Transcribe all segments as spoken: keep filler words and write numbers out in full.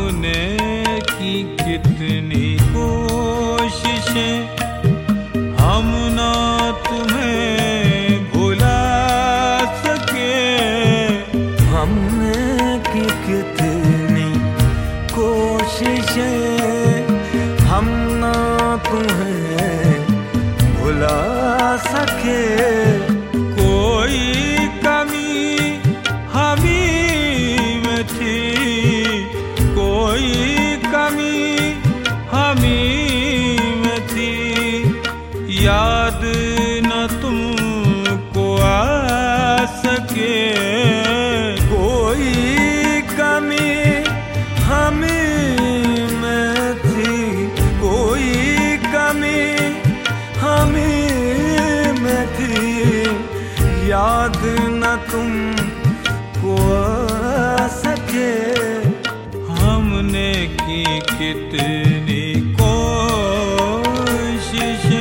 हमने की कितनी कोशिशें, हम ना तुम्हें भुला सके। हमने की कितनी कोशिशें, हम ना तुम्हें भुला सके। कोई कमी हमी में थी, कोई कमी हमी में थी, याद न तुमको आ सके। कोई कमी हमी में थी, कोई कमी हमी में थी, याद न तुमको आ सके। हमने की कितनी कोशिशें।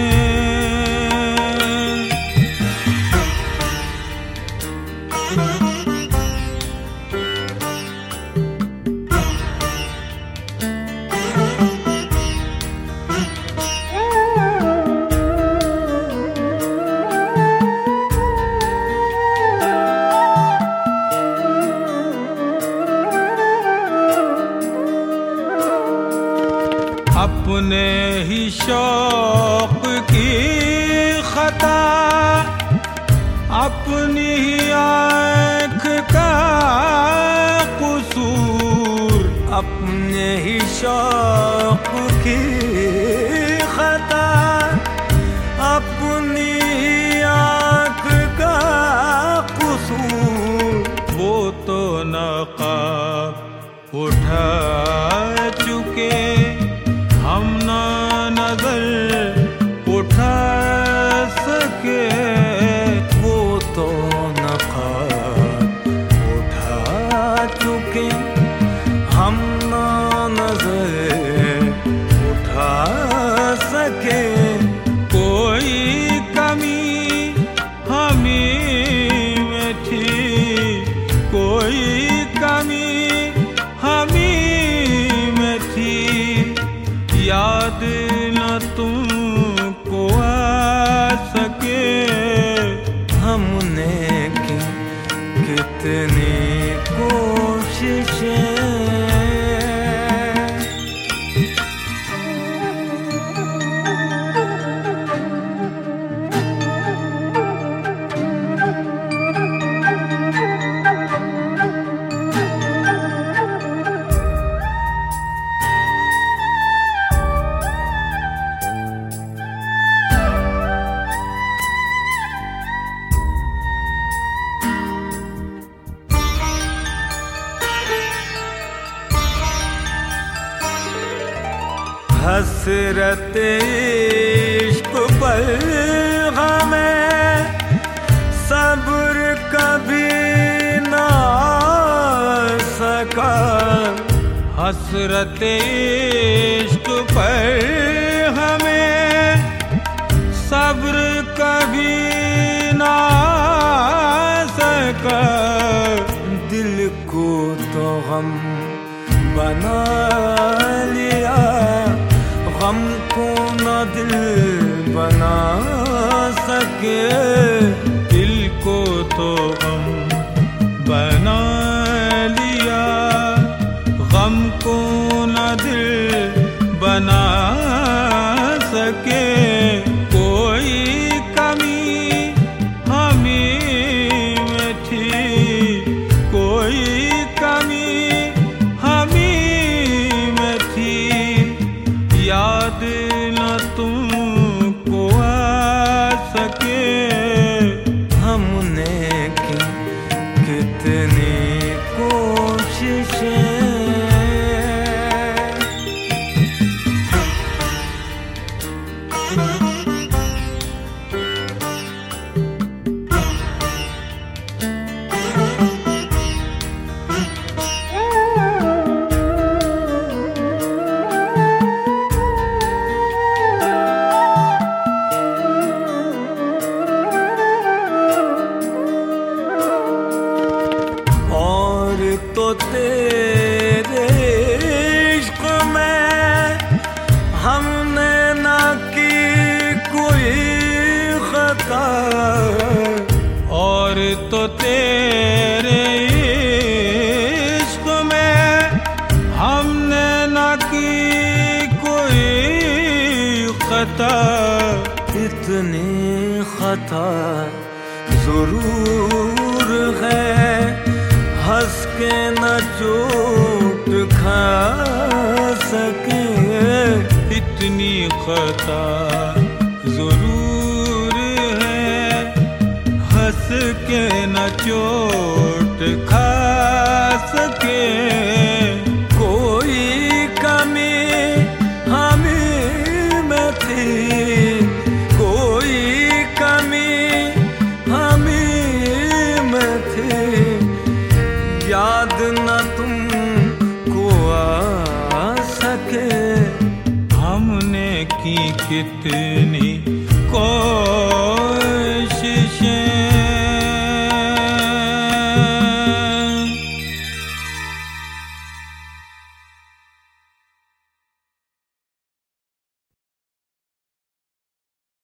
अपने ही शौक की खता, अपनी ही आँख का कसूर। अपने ही शौक की खता, अपनी आँख का कसूर। वो तो नकाब उठा चुके, हम ना नजर उठा सके। वो तो नकाब उठा चुके, हम ना नजर उठा सके। कोई कमी हमी में थी, कोई कमी हमी में थी, याद न तुमको आ सके। हमने की कितनी कोशिशें। हसरत इश्क पर हमें सब्र कभी ना सका। हसरत इश्क पर हमें सब्र कभी ना सका। दिल को तो गम बना लिया, गम को न दिल बना सके। दिल को तो गम बना लिया, गम को न दिल बना सके। कोई कमी हमी में थी, कोई कमी हमी में थी, याद न तुमको आ सके। हमने की कितनी कोशिशें। तो तेरे हमने ना की कोई खता, और तो तेरे इश्क में हमने ना की कोई खता। इतनी खता जरूर है, हंस के न चोट खा सके। इतनी खता जरूर है, हंस के न चोट खा सके। कोई कमी हमें में थी, कोई कमी हमें में थी, याद न तुमको आ सके। हमने की कितनी